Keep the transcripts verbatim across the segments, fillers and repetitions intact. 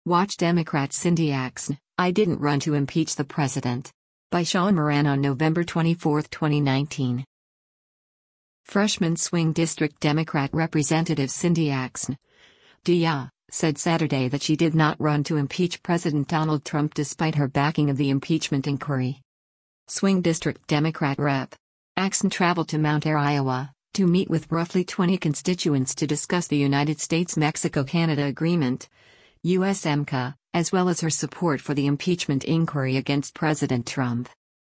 Watch Democrat Cindy Axne, I didn't run to impeach the president. By Sean Moran on November twenty-fourth, twenty nineteen. Freshman swing district Democrat Representative Cindy Axne, D A, said Saturday that she did not run to impeach President Donald Trump despite her backing of the impeachment inquiry. Swing district Democrat Rep. Axne traveled to Mount Ayr, Iowa, to meet with roughly twenty constituents to discuss the United States-Mexico-Canada Agreement, U S M C A, as well as her support for the impeachment inquiry against President Trump.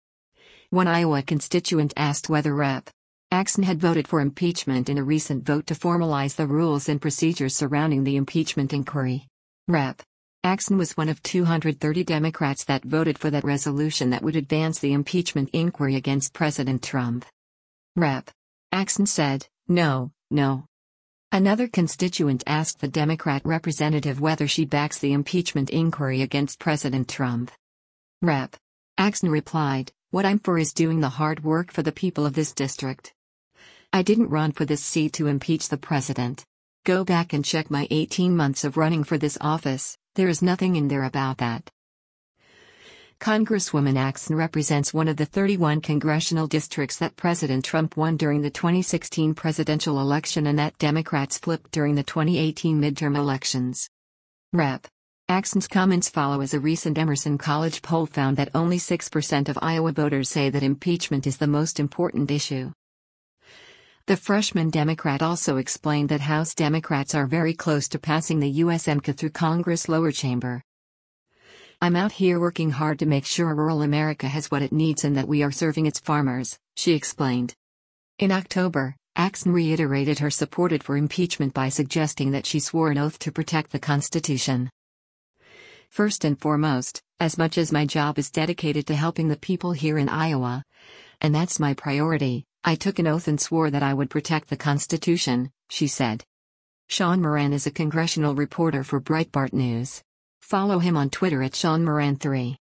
One Iowa constituent asked whether Rep. Axne had voted for impeachment in a recent vote to formalize the rules and procedures surrounding the impeachment inquiry. Rep. Axne was one of two hundred thirty Democrats that voted for that resolution that would advance the impeachment inquiry against President Trump. Rep. Axne said, "No, no." Another constituent asked the Democrat representative whether she backs the impeachment inquiry against President Trump. Rep. Axne replied, "What I'm for is doing the hard work for the people of this district. I didn't run for this seat to impeach the president. Go back and check my eighteen months of running for this office, there is nothing in there about that." Congresswoman Axne represents one of the thirty-one congressional districts that President Trump won during the twenty sixteen presidential election and that Democrats flipped during the twenty eighteen midterm elections. Rep. Axne's comments follow as a recent Emerson College poll found that only six percent of Iowa voters say that impeachment is the most important issue. The freshman Democrat also explained that House Democrats are very close to passing the U S M C A through Congress' lower chamber. "I'm out here working hard to make sure rural America has what it needs and that we are serving its farmers," she explained. In October, Axne reiterated her support for impeachment by suggesting that she swore an oath to protect the Constitution. "First and foremost, as much as my job is dedicated to helping the people here in Iowa, and that's my priority, I took an oath and swore that I would protect the Constitution," she said. Sean Moran is a congressional reporter for Breitbart News. Follow him on Twitter at Sean Moran three.